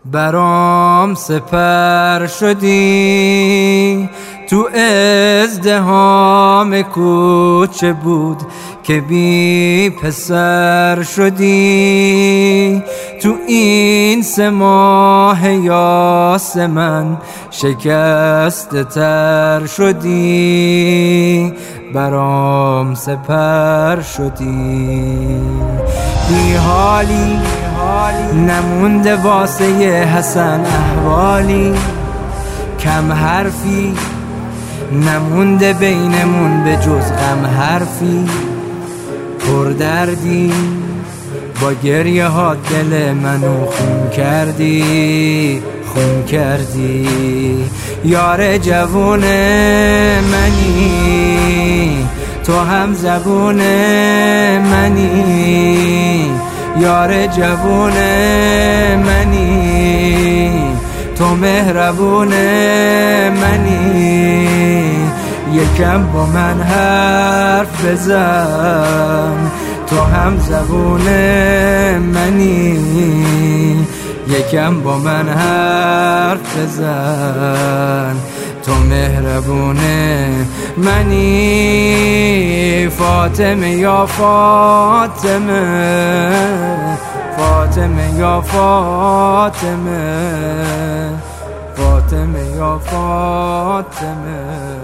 برام سپر شدی، تو ازدحام کوچه بود که بی پسر شدی. تو این 3 ماه یاس من شکسته تر شدی، برام سپر شدی. بی حالی نمونده واسه حسن احوالی، کم حرفی نمونده بینمون به جز غم حرفی. پردردی با گریه ها دل منو خون کردی، خون کردی. یار جوون منی، تو هم زبون منی. یار جوون منی، تو مهربون منی. یکم با من حرف بزن، تو هم زبون منی. یکم با من حرف بزن، تو مهربون منی. فاطمه یا فاطمه، فاطمه یا فاطمه، فاطمه یا فاطمه.